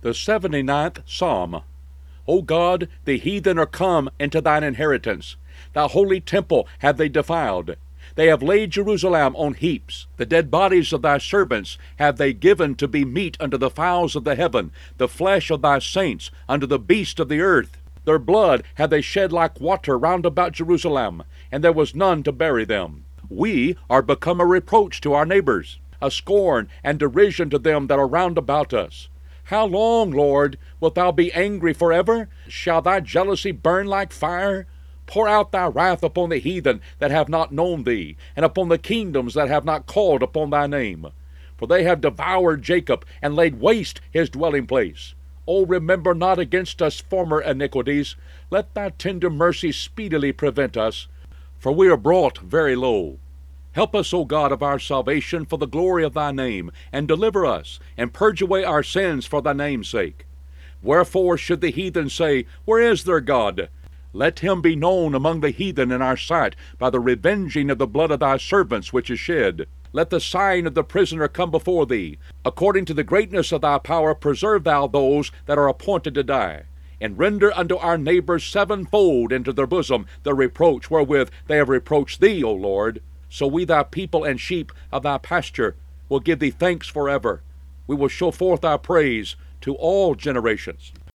The 79th Psalm. O God, the heathen are come into thine inheritance. Thy holy temple have they defiled. They have laid Jerusalem on heaps. The dead bodies of thy servants have they given to be meat unto the fowls of the heaven, the flesh of thy saints unto the beasts of the earth. Their blood have they shed like water round about Jerusalem, and there was none to bury them. We are become a reproach to our neighbors, a scorn and derision to them that are round about us. How long, Lord, wilt thou be angry forever? Shall thy jealousy burn like fire? Pour out thy wrath upon the heathen that have not known thee, and upon the kingdoms that have not called upon thy name. For they have devoured Jacob, and laid waste his dwelling place. O remember not against us former iniquities. Let thy tender mercy speedily prevent us, for we are brought very low. Help us, O God of our salvation, for the glory of thy name, and deliver us, and purge away our sins for thy name's sake. Wherefore should the heathen say, Where is their God? Let him be known among the heathen in our sight by the revenging of the blood of thy servants which is shed. Let the sign of the prisoner come before thee. According to the greatness of thy power preserve thou those that are appointed to die. And render unto our neighbors sevenfold into their bosom the reproach wherewith they have reproached thee, O Lord. So we thy people and sheep of thy pasture will give thee thanks forever. We will show forth thy praise to all generations.